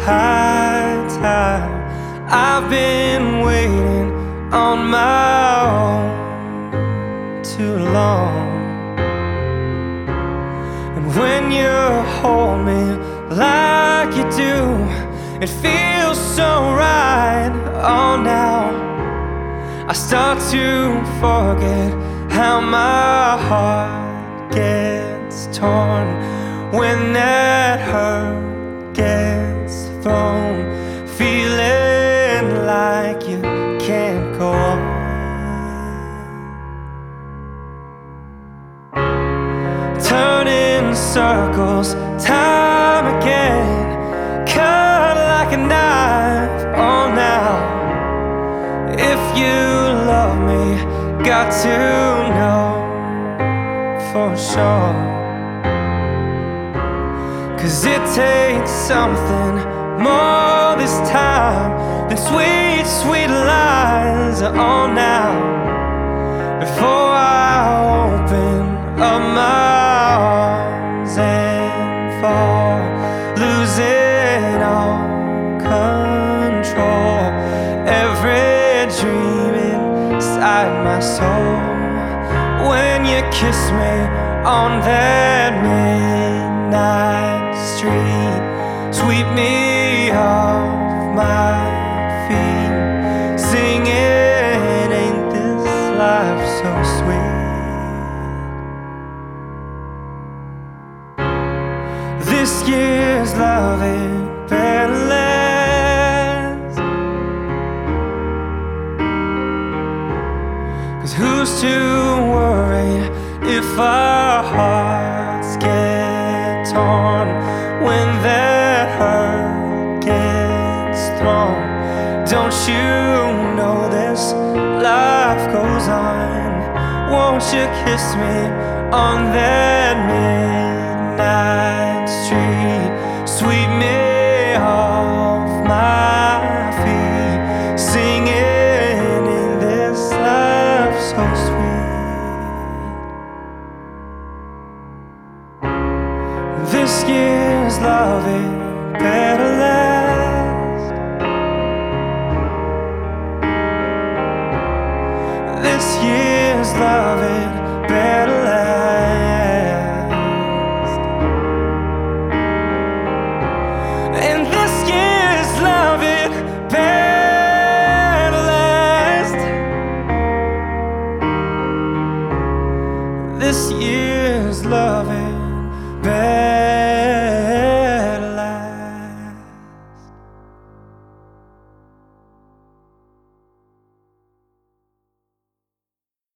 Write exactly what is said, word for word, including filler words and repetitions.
high time. I've been waiting on my own too long. And when you hold me like you do, it feels so right. Oh, now I start to forget how my heart gets torn when that hurt gets thrown, feeling like you can't go on. Turning circles time again, cut like a knife. Oh, now if you love me, got to know for sure. 'Cause it takes something more this time than sweet, sweet lies. Oh, now before I open up my arms and fall, losing all control, every dream inside my soul. When you kiss me on that midnight street, sweep me off my feet, singing, ain't this life so sweet? This year's love ain't better last, 'cause who's to worry if our hearts get torn when that hurt gets thrown? Don't you know this life goes on? Won't you kiss me on that midnight street, sweep me off my feet, singing, in this life so sweet? This year's love ain't better last. This year's love ain't